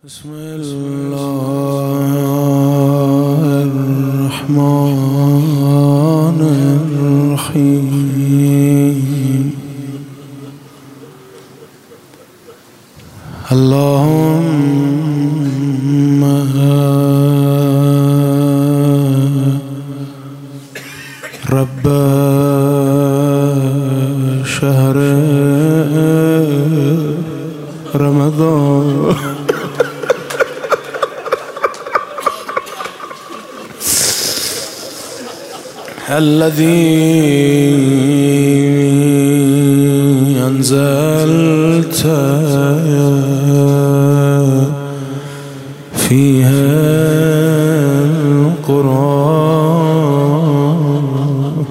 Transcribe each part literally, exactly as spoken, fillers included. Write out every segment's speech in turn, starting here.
بسم الله الرحمن الرحيم. اللهم رب شهر رمضان الذي أنزلت فيه القرآن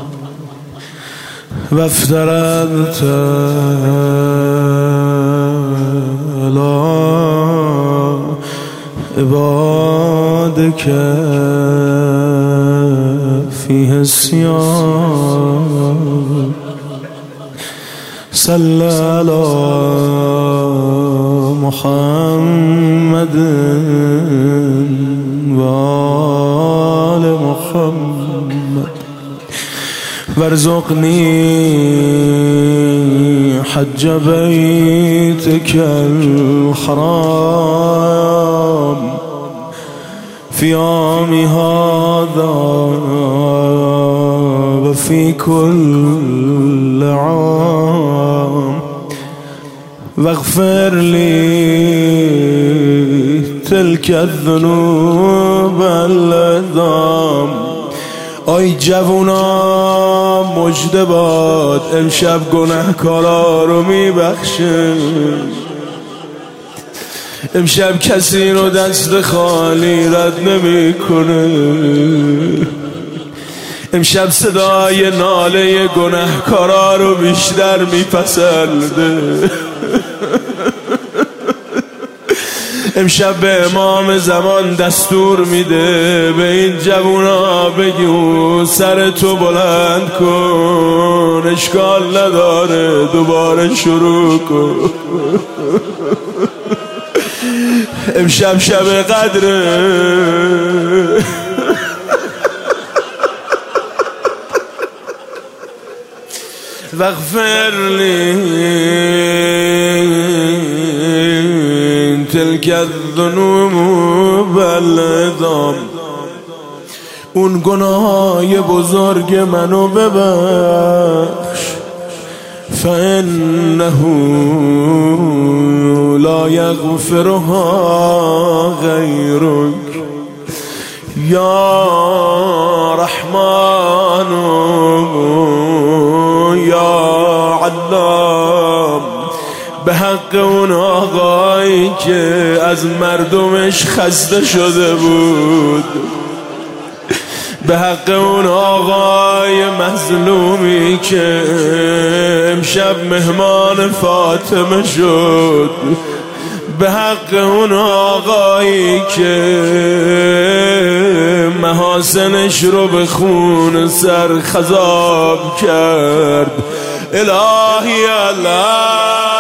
وافترضت على عبادك فيه الصيام. صل على محمد وآل محمد وارزقني حج بيتك الحرام في عام هذا وفي كل عام، واغفر لي تلك الذنوب العظام. آی جوونا مژده باد، امشب گناهکارا رو میبخشه. امشب کسی رو دست خالی رد نمی کنه. امشب صدای ناله گناهکارا رو بیشتر میپسنده. امشب به امام زمان دستور میده به این جوونا بگو سر تو بلند کن، اشکال نداره دوباره شروع کن. امشب شب قدره. واغفر لي تلك الذنوب العظام. اون گناههای بزرگ منو ببخش، فإنه لا يغفرها غيرك یا رحمان یا علام. به حق اون آقایی که از مردمش خسته شده بود، به حق اون آقای مظلومی که امشب مهمان فاطمه شد، به حق اون آقایی که محاسنش رو به خون سر خضاب کرد. الهی الله